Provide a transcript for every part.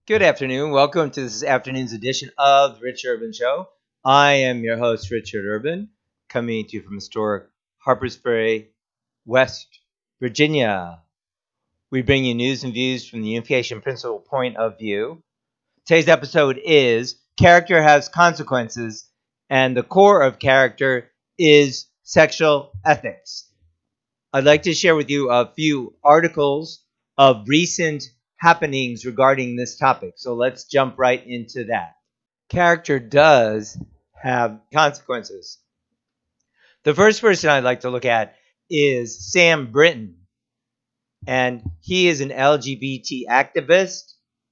Good afternoon. Welcome to this afternoon's edition of the Rich Urban Show. I am your host, Richard Urban, coming to you from historic Harpers Ferry, West Virginia. We bring you news and views from the unification principle point of view. Today's episode is Character Has Consequences, and the core of character is sexual ethics. I'd like to share with you a few articles of recent happenings regarding this topic. So let's jump right into that. Character does have consequences. The first person I'd like to look at is Sam Brinton. And he is an LGBT activist.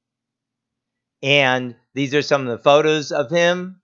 And these are some of the photos of him.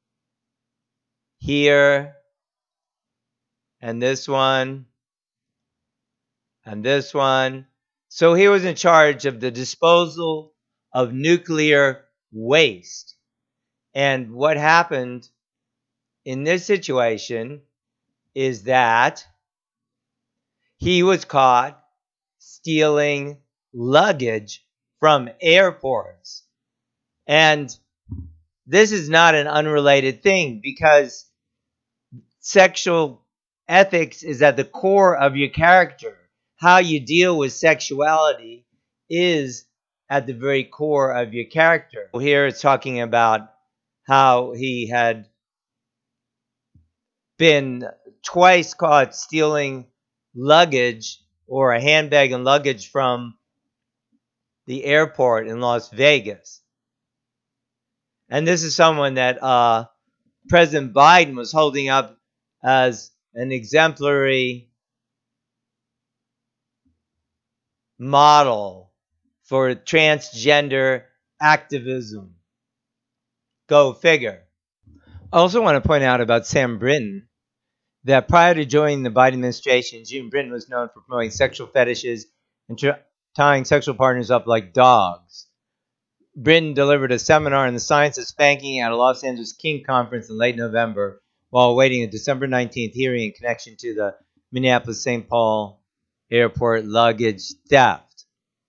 Here. And this one. And this one. So he was in charge of the disposal of nuclear waste. And what happened in this situation is that he was caught stealing luggage from airports. And this is not an unrelated thing because sexual ethics is at the core of your character. How you deal with sexuality is at the very core of your character. Here it's talking about how he had been twice caught stealing luggage or a handbag and luggage from the airport in Las Vegas. And this is someone that President Biden was holding up as an exemplary model for transgender activism. Go figure. I also want to point out about Sam Brinton that prior to joining the Biden administration, June Brinton was known for promoting sexual fetishes and tying sexual partners up like dogs. Brinton delivered a seminar on the science of spanking at a Los Angeles King conference in late November while awaiting a December 19th hearing in connection to the Minneapolis-St. Paul airport luggage theft.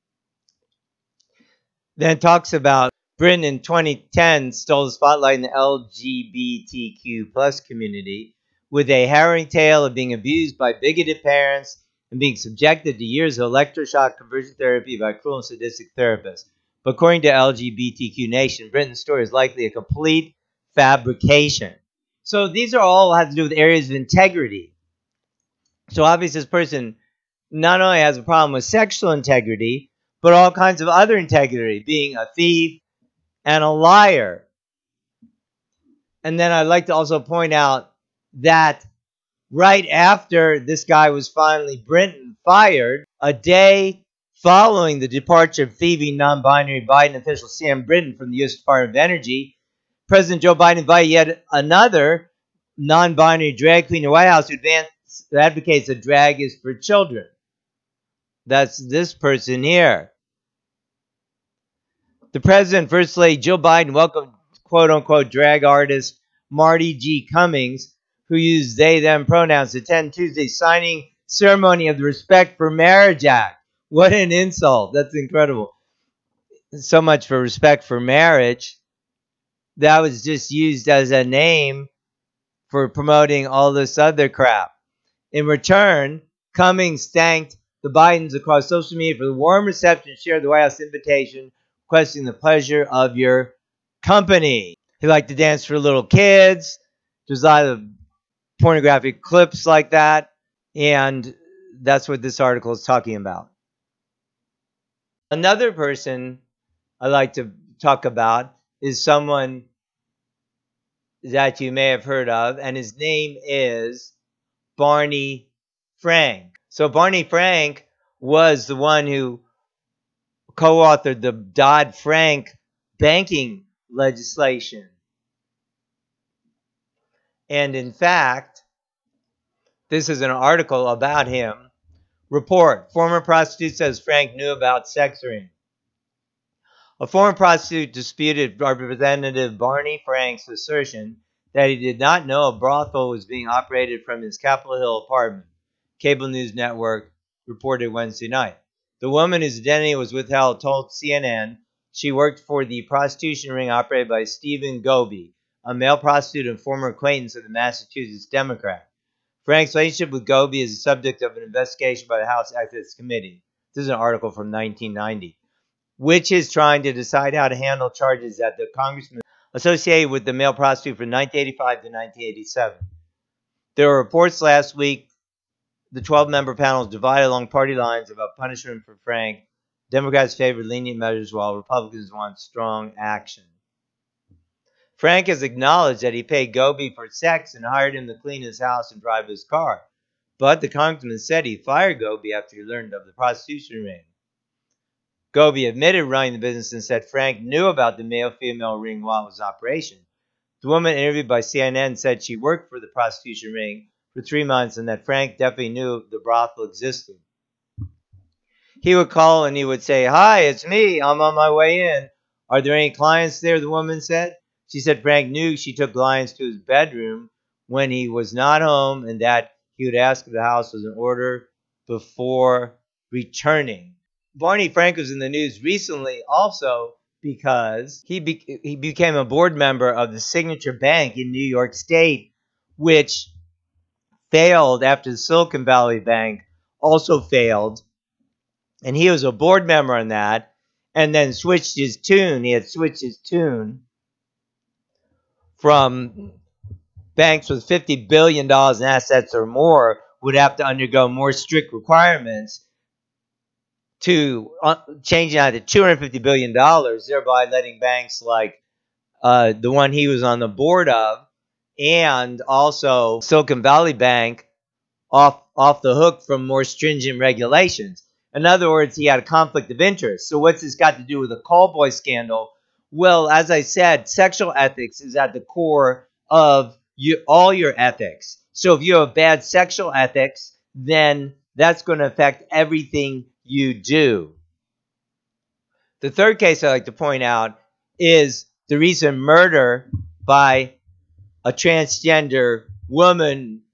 Then talks about Brinton in 2010 stole the spotlight in the LGBTQ plus community with a harrowing tale of being abused by bigoted parents and being subjected to years of electroshock conversion therapy by cruel and sadistic therapists. But according to LGBTQ Nation, Brinton's story is likely a complete fabrication. So these are all have to do with areas of integrity. So obviously this person not only has a problem with sexual integrity, but all kinds of other integrity, being a thief and a liar. And then I'd like to also point out that right after this guy was finally Brinton fired, a day following the departure of thieving non-binary Biden official Sam Brinton from the U.S. Department of Energy, President Joe Biden invited yet another non-binary drag queen to the White House who advocates that drag is for children. That's this person here. The president, First Lady Jill Biden, welcomed quote-unquote drag artist Marty G. Cummings, who used they-them pronouns, to attend Tuesday's signing ceremony of the Respect for Marriage Act. What an insult. That's incredible. So much for respect for marriage. That was just used as a name for promoting all this other crap. In return, Cummings thanked the Bidens across social media for the warm reception and shared the White House invitation, requesting the pleasure of your company. He liked to dance for little kids. There's a lot of pornographic clips like that. And that's what this article is talking about. Another person I like to talk about is someone that you may have heard of, and his name is Barney Frank. So Barney Frank was the one who co-authored the Dodd-Frank banking legislation. And in fact, this is an article about him. Report: former prostitute says Frank knew about sex ring. A former prostitute disputed Representative Barney Frank's assertion that he did not know a brothel was being operated from his Capitol Hill apartment, cable news network reported Wednesday night. The woman whose identity was withheld told CNN she worked for the prostitution ring operated by Stephen Goby, a male prostitute and former acquaintance of the Massachusetts Democrat. Frank's relationship with Goby is the subject of an investigation by the House Ethics Committee. This is an article from 1990, which is trying to decide how to handle charges that the congressman associated with the male prostitute from 1985 to 1987. There were reports last week the 12-member panel is divided along party lines about punishment for Frank. Democrats favored lenient measures while Republicans want strong action. Frank has acknowledged that he paid Goby for sex and hired him to clean his house and drive his car. But the congressman said he fired Goby after he learned of the prostitution ring. Goby admitted running the business and said Frank knew about the male-female ring while it was in operation. The woman interviewed by CNN said she worked for the prostitution ring for 3 months and that Frank definitely knew the brothel existed. He would call and he would say, "Hi, it's me. I'm on my way in. Are there any clients there?" the woman said. She said Frank knew she took clients to his bedroom when he was not home and that he would ask if the house was in order before returning. Barney Frank was in the news recently also because he became a board member of the Signature Bank in New York State, which failed after the Silicon Valley Bank also failed. And he was a board member on that and then switched his tune. He had switched his tune from banks with $50 billion in assets or more would have to undergo more strict requirements to changing out to $250 billion, thereby letting banks like the one he was on the board of and also Silicon Valley Bank off the hook from more stringent regulations. In other words, he had a conflict of interest. So what's this got to do with the call boy scandal? Well, as I said, sexual ethics is at the core of all your ethics. So if you have bad sexual ethics, then that's going to affect everything you do. The third case I'd like to point out is the recent murder by a transgender woman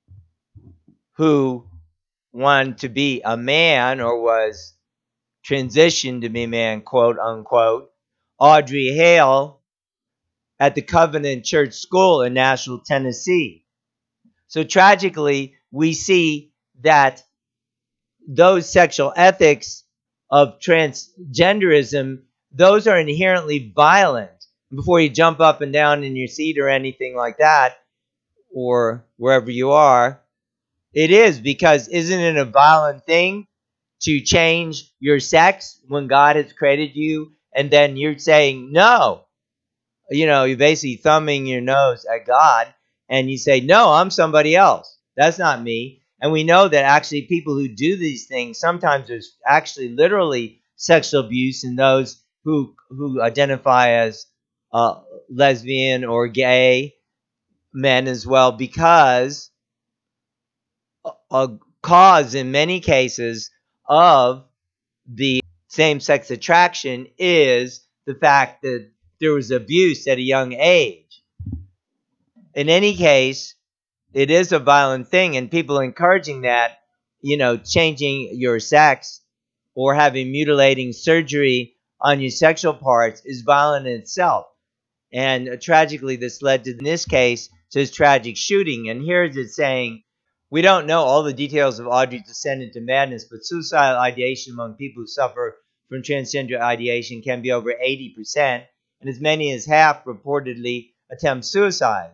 who wanted to be a man or was transitioned to be a man, quote unquote, Audrey Hale at the Covenant Church School in Nashville, Tennessee. So tragically, we see that those sexual ethics of transgenderism, those are inherently violent. Before you jump up and down in your seat or anything like that, or wherever you are, it is, because isn't it a violent thing to change your sex when God has created you and then you're saying no? You know, you're basically thumbing your nose at God and you say, no, I'm somebody else. That's not me. And we know that actually people who do these things, sometimes there's actually literally sexual abuse in those who identify as lesbian or gay men as well, because a cause in many cases of the same-sex attraction is the fact that there was abuse at a young age. In any case, it is a violent thing, and people encouraging that, you know, changing your sex or having mutilating surgery on your sexual parts is violent in itself. And tragically, this led to, in this case, to this tragic shooting. And here is it saying, we don't know all the details of Audrey's descent into madness, but suicidal ideation among people who suffer from transgender ideation can be over 80%, and as many as half reportedly attempt suicide.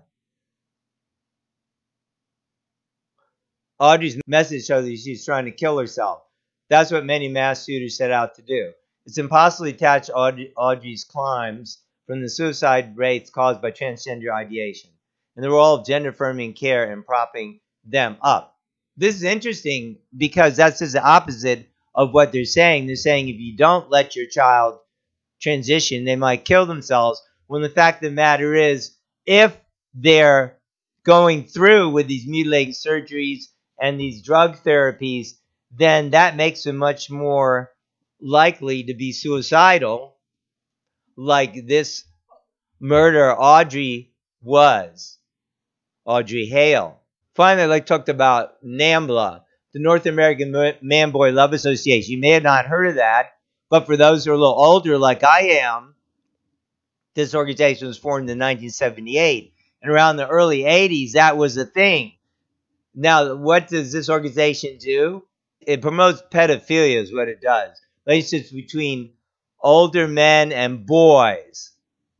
Audrey's message shows that she's trying to kill herself. That's what many mass shooters set out to do. It's impossible to detach Audrey's crimes from the suicide rates caused by transgender ideation and the role of gender-affirming care in propping them up. This is interesting because that's just the opposite of what they're saying. They're saying if you don't let your child transition, they might kill themselves, when the fact of the matter is, if they're going through with these mutilating surgeries and these drug therapies, then that makes them much more likely to be suicidal, like this murder Audrey was, Audrey Hale. Finally, I'd like to talk about NAMBLA, the North American Man-Boy Love Association. You may have not heard of that, But for those who are a little older, like I am, this organization was formed in 1978. And around the early 80s, that was a thing. Now, what does this organization do? It promotes pedophilia, is what it does. Relationships between older men and boys.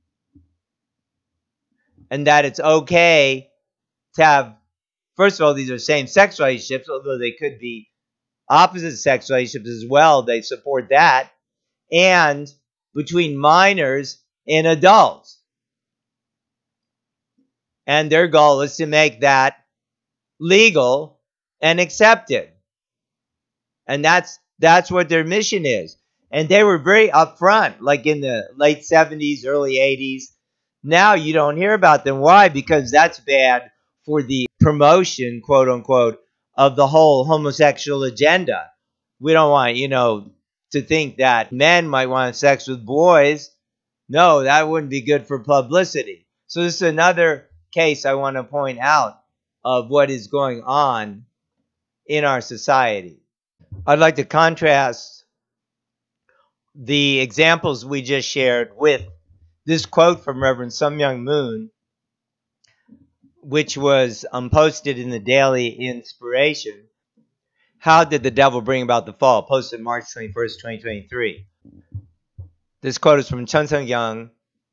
And that it's okay to have, first of all, these are same sex relationships, although they could be opposite sex relationships as well. They support that. And between minors and adults. And their goal is to make that legal and accepted. And that's what their mission is. And they were very upfront, like in the late 70s, early 80s. Now you don't hear about them. Why? Because that's bad for the promotion, quote unquote, of the whole homosexual agenda. We don't want, to think that men might want sex with boys. No, that wouldn't be good for publicity. So this is another case I want to point out of what is going on in our society. I'd like to contrast the examples we just shared with this quote from Reverend Sun Myung Moon, which was posted in the Daily Inspiration. How did the devil bring about the fall? Posted March 21st, 2023. This quote is from Chun Sung Young,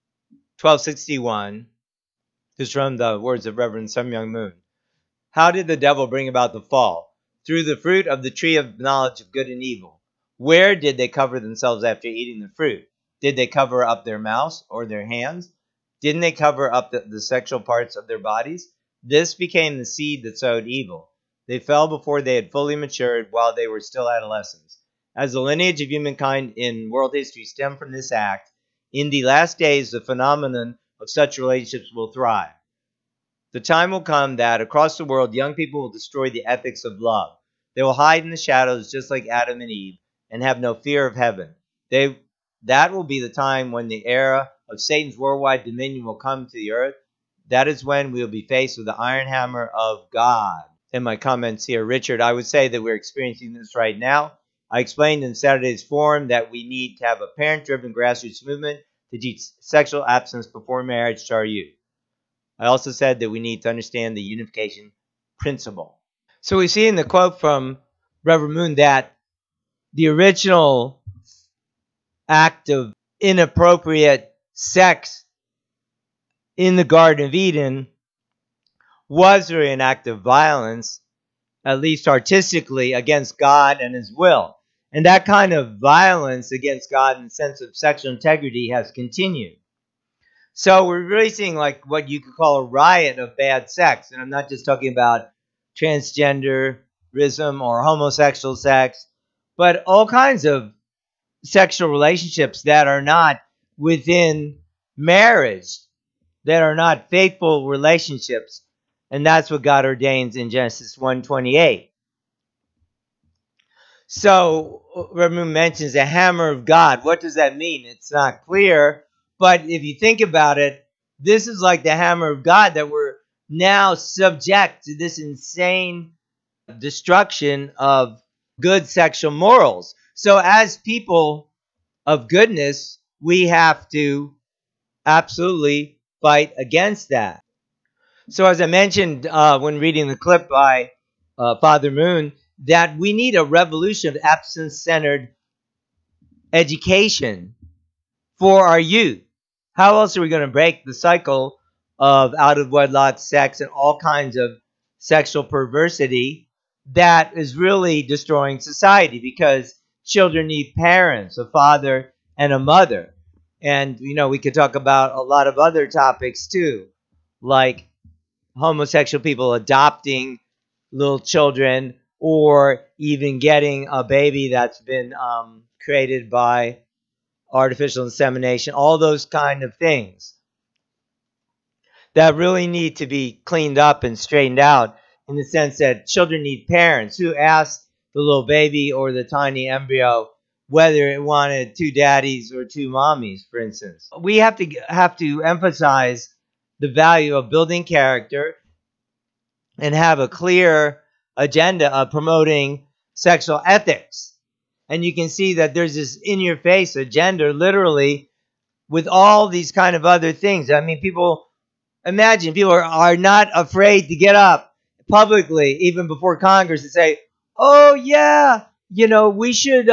1261. This is from the words of Reverend Sun Myung Moon. How did the devil bring about the fall? Through the fruit of the tree of knowledge of good and evil. Where did they cover themselves after eating the fruit? Did they cover up their mouths or their hands? Didn't they cover up the sexual parts of their bodies? This became the seed that sowed evil. They fell before they had fully matured while they were still adolescents. As the lineage of humankind in world history stemmed from this act, in the last days the phenomenon of such relationships will thrive. The time will come that across the world, young people will destroy the ethics of love. They will hide in the shadows just like Adam and Eve and have no fear of heaven. That will be the time when the era of Satan's worldwide dominion will come to the earth. That is when we will be faced with the iron hammer of God. In my comments here, Richard, I would say that we're experiencing this right now. I explained in Saturday's forum that we need to have a parent-driven grassroots movement to teach sexual abstinence before marriage to our youth. I also said that we need to understand the unification principle. So we see in the quote from Reverend Moon that the original act of inappropriate sex in the Garden of Eden was really an act of violence, at least artistically, against God and His will. And that kind of violence against God in the sense of sexual integrity has continued. So we're really seeing like what you could call a riot of bad sex. And I'm not just talking about transgenderism or homosexual sex, but all kinds of sexual relationships that are not within marriage, that are not faithful relationships. And that's what God ordains in Genesis 1:28. So Reverend mentions the hammer of God. What does that mean? It's not clear. But if you think about it, this is like the hammer of God, that we're now subject to this insane destruction of good sexual morals. So as people of goodness, we have to absolutely fight against that. So as I mentioned when reading the clip by Father Moon, that we need a revolution of abstinence-centered education for our youth. How else are we going to break the cycle of out-of-wedlock sex and all kinds of sexual perversity that is really destroying society? Because children need parents, a father and a mother. And, we could talk about a lot of other topics too, like homosexual people adopting little children or even getting a baby that's been created by artificial insemination, all those kind of things that really need to be cleaned up and straightened out, in the sense that children need parents. Who asked the little baby or the tiny embryo whether it wanted two daddies or two mommies, for instance? We have to emphasize the value of building character and have a clear agenda of promoting sexual ethics. And you can see that there's this in-your-face agenda, literally, with all these kind of other things. I mean, imagine people are not afraid to get up publicly, even before Congress, and say, "Oh yeah, we should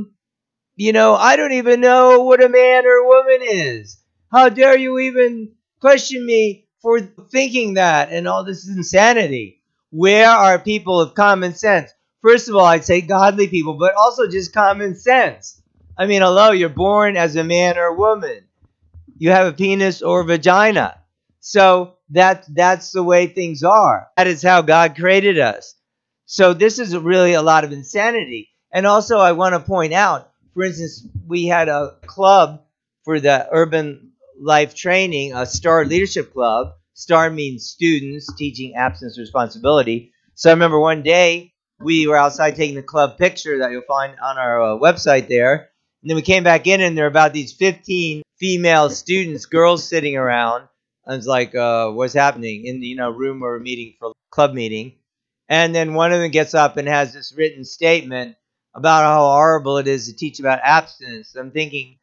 I don't even know what a man or a woman is. How dare you even question me for thinking that?" And all this is insanity. Where are people of common sense? First of all, I'd say godly people, but also just common sense. I mean, hello, you're born as a man or a woman. You have a penis or vagina. So that's the way things are. That is how God created us. So this is really a lot of insanity. And also I want to point out, for instance, we had a club for the urban life training, a STAR leadership club. STAR means students teaching abstinence responsibility. So I remember one day we were outside taking the club picture that you'll find on our website there. And then we came back in, and there were about these 15 female students, girls sitting around. I was like, what's happening in the room where we're meeting for club meeting? And then one of them gets up and has this written statement about how horrible it is to teach about abstinence. I'm thinking,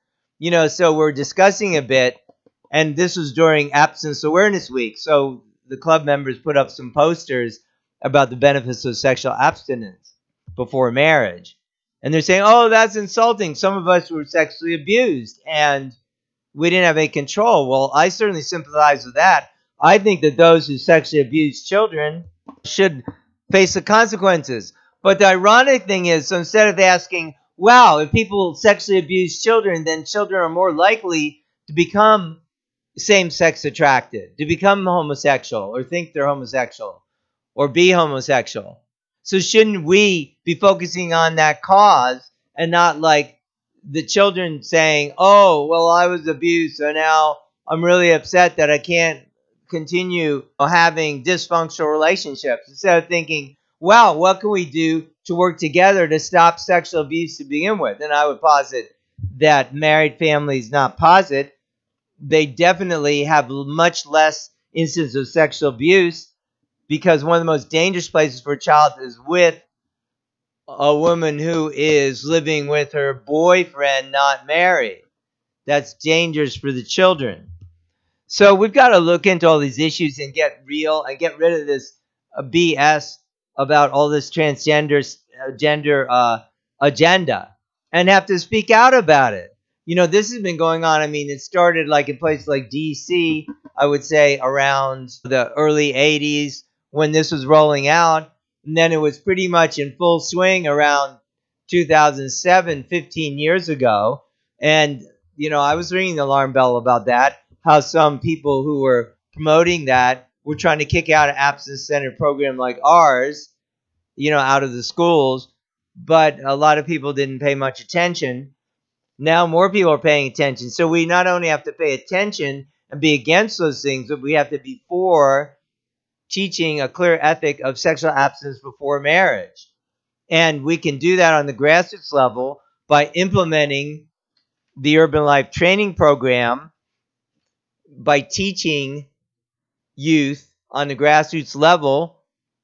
so we're discussing a bit, and this was during Abstinence Awareness Week. So the club members put up some posters about the benefits of sexual abstinence before marriage. And they're saying, oh, that's insulting. Some of us were sexually abused and we didn't have any control. Well, I certainly sympathize with that. I think that those who sexually abuse children should face the consequences. But the ironic thing is, so instead of asking, wow, if people sexually abuse children, then children are more likely to become same-sex attracted, to become homosexual or think they're homosexual or be homosexual. So shouldn't we be focusing on that cause and not like the children saying, oh, well, I was abused, so now I'm really upset that I can't continue having dysfunctional relationships. Instead of thinking, wow, what can we do to work together to stop sexual abuse to begin with? And I would posit that married families not posit. They definitely have much less instances of sexual abuse, because one of the most dangerous places for a child is with a woman who is living with her boyfriend, not married. That's dangerous for the children. So we've got to look into all these issues and get real and get rid of this BS about all this transgender gender agenda, and have to speak out about it. This has been going on. I mean, it started like in places like D.C., I would say around the early 80s when this was rolling out. And then it was pretty much in full swing around 2007, 15 years ago. And, I was ringing the alarm bell about that, how some people who were promoting that were trying to kick out an abstinence-centered program like ours, out of the schools. But a lot of people didn't pay much attention. Now more people are paying attention. So we not only have to pay attention and be against those things, but we have to be for teaching a clear ethic of sexual abstinence before marriage. And we can do that on the grassroots level by implementing the Urban Life Training Program, by teaching youth on the grassroots level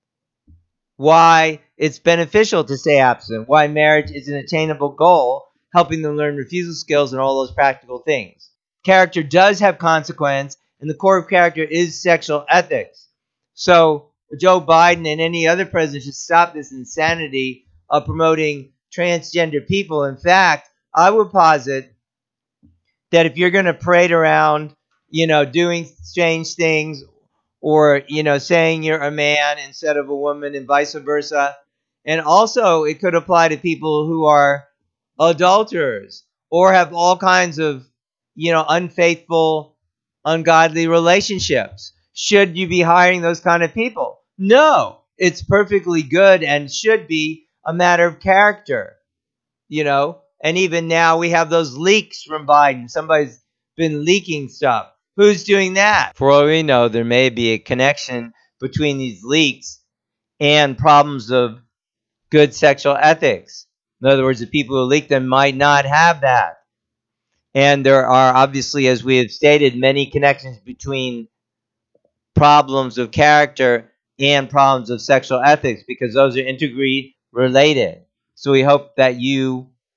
why it's beneficial to stay abstinent, why marriage is an attainable goal, helping them learn refusal skills and all those practical things. Character does have consequence, and the core of character is sexual ethics. So Joe Biden and any other president should stop this insanity of promoting transgender people. In fact, I would posit that if you're going to parade around, doing strange things, or, saying you're a man instead of a woman and vice versa. And also it could apply to people who are adulterers or have all kinds of, unfaithful, ungodly relationships. Should you be hiring those kind of people? No, it's perfectly good and should be a matter of character, And even now we have those leaks from Biden. Somebody's been leaking stuff. Who's doing that? For all we know, there may be a connection between these leaks and problems of good sexual ethics. In other words, the people who leak them might not have that. And there are obviously, as we have stated, many connections between problems of character and problems of sexual ethics, because those are integrally related. So we hope that you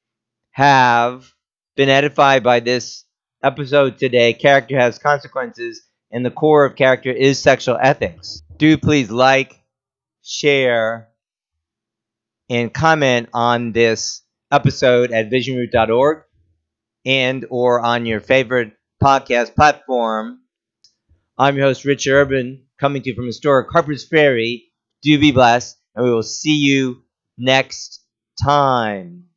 have been edified by this episode today, character has consequences, and the core of character is sexual ethics. Do please like, share, and comment on this episode at visionroot.org and or on your favorite podcast platform. I'm your host, Richard Urban, coming to you from historic Harper's Ferry. Do be blessed, and we will see you next time.